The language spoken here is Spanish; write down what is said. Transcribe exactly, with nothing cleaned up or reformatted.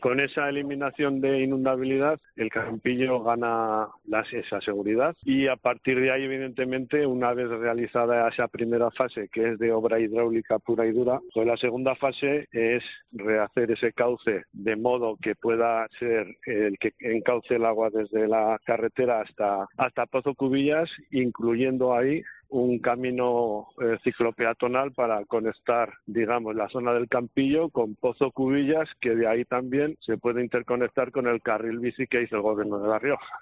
Con esa eliminación de inundabilidad, el Campillo gana la, esa seguridad y a partir de ahí, evidentemente, una vez realizada esa primera fase, que es de obra hidráulica pura y dura, pues la segunda fase es rehacer ese cauce de modo que pueda ser el que encauce el agua desde la carretera hasta, hasta Pozo Cubillas, incluyendo ahí un camino eh, ciclopeatonal para conectar, digamos, la zona del Campillo con Pozo Cubillas, que de ahí también se puede interconectar con el carril bici que hizo el Gobierno de La Rioja.